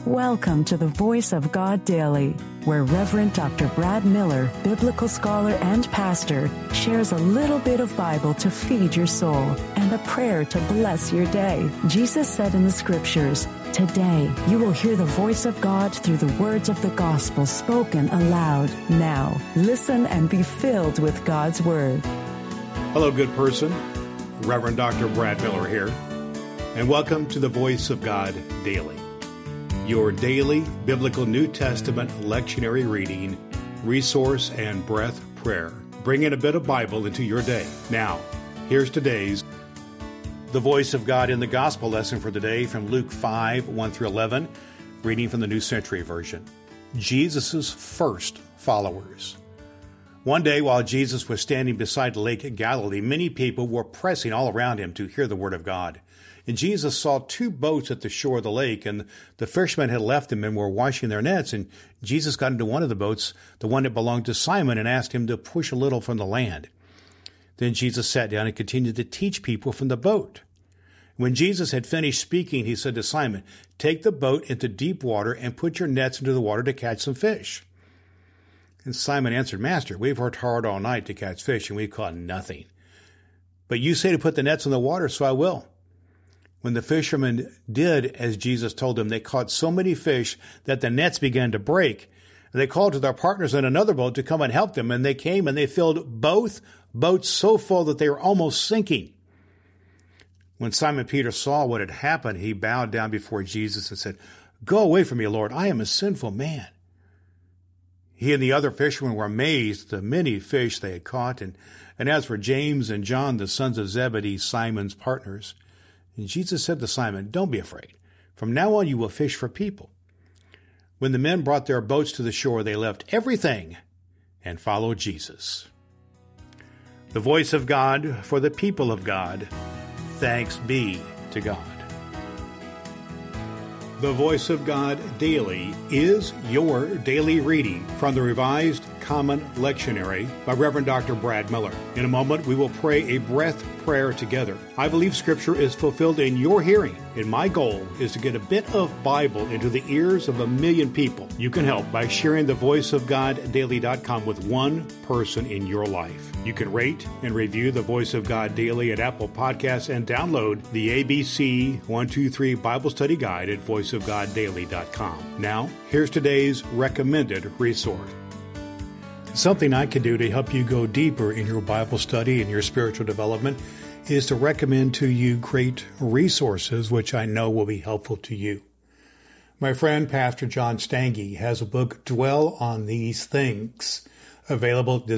Welcome to the Voice of God Daily, where Reverend Dr. Brad Miller, biblical scholar and pastor, shares a little bit of Bible to feed your soul and a prayer to bless your day. Jesus said in the scriptures, "Today you will hear the voice of God through the words of the gospel spoken aloud." Now, listen and be filled with God's word. Hello, good person. Reverend Dr. Brad Miller here, and welcome to the Voice of God Daily, your daily biblical New Testament lectionary reading, resource, and breath prayer, bringing a bit of Bible into your day. Now, here's today's The Voice of God in the Gospel lesson for today from Luke 5, 1 through 11, reading from the New Century Version. Jesus' first followers. One day, while Jesus was standing beside Lake Galilee, many people were pressing all around him to hear the word of God. And Jesus saw two boats at the shore of the lake, and the fishermen had left them and were washing their nets. And Jesus got into one of the boats, the one that belonged to Simon, and asked him to push a little from the land. Then Jesus sat down and continued to teach people from the boat. When Jesus had finished speaking, he said to Simon, "Take the boat into deep water and put your nets into the water to catch some fish." And Simon answered, "Master, we've worked hard all night to catch fish, and we've caught nothing. But you say to put the nets in the water, so I will." When the fishermen did as Jesus told them, they caught so many fish that the nets began to break. They called to their partners in another boat to come and help them, and they came and they filled both boats so full that they were almost sinking. When Simon Peter saw what had happened, he bowed down before Jesus and said, "Go away from me, Lord, I am a sinful man." He and the other fishermen were amazed at the many fish they had caught. And as for James and John, the sons of Zebedee, Simon's partners, and Jesus said to Simon, "Don't be afraid. From now on you will fish for people." When the men brought their boats to the shore, they left everything and followed Jesus. The voice of God for the people of God. Thanks be to God. The Voice of God Daily is your daily reading from the Revised Common Lectionary by Reverend Dr. Brad Miller. In a moment, we will pray a breath prayer together. I believe Scripture is fulfilled in your hearing, and my goal is to get a bit of Bible into the ears of 1 million people. You can help by sharing thevoiceofgoddaily.com with one person in your life. You can rate and review the Voice of God Daily at Apple Podcasts and download the ABC 123 Bible Study Guide at voiceofgoddaily.com. Now, here's today's recommended resource. Something I can do to help you go deeper in your Bible study and your spiritual development is to recommend to you great resources which I know will be helpful to you. My friend, Pastor John Stange, has a book, Dwell on These Things, available at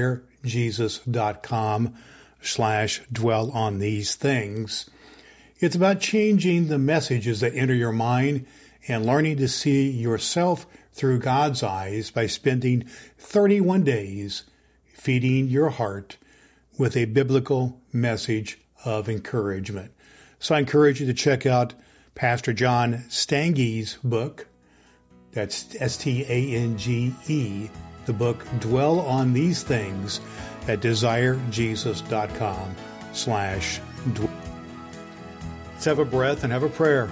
desirejesus.com/dwell on these things. It's about changing the messages that enter your mind and learning to see yourself through God's eyes by spending 31 days feeding your heart with a biblical message of encouragement. So I encourage you to check out Pastor John Stange's book. That's Stange, the book Dwell on These Things at desirejesus.com/dwell. Let's have a breath and have a prayer.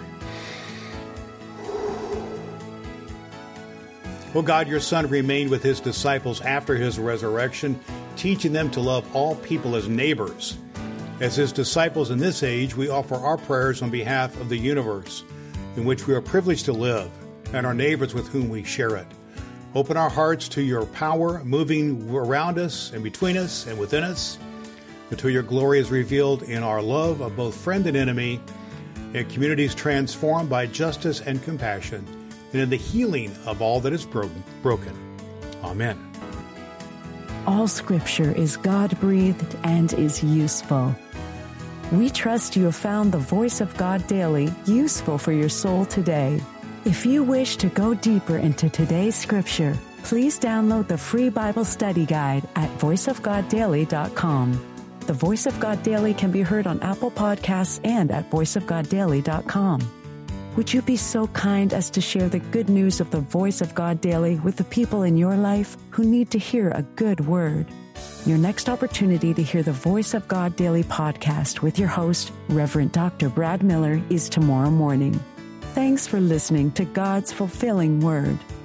Oh God, your Son remained with his disciples after his resurrection, teaching them to love all people as neighbors. As his disciples in this age, we offer our prayers on behalf of the universe in which we are privileged to live and our neighbors with whom we share it. Open our hearts to your power moving around us and between us and within us, until your glory is revealed in our love of both friend and enemy, in communities transformed by justice and compassion, and in the healing of all that is broken. Amen. All Scripture is God-breathed and is useful. We trust you have found the Voice of God Daily useful for your soul today. If you wish to go deeper into today's Scripture, please download the free Bible study guide at voiceofgoddaily.com. The Voice of God Daily can be heard on Apple Podcasts and at voiceofgoddaily.com. Would you be so kind as to share the good news of the Voice of God Daily with the people in your life who need to hear a good word? Your next opportunity to hear the Voice of God Daily podcast with your host, Reverend Dr. Brad Miller, is tomorrow morning. Thanks for listening to God's fulfilling Word.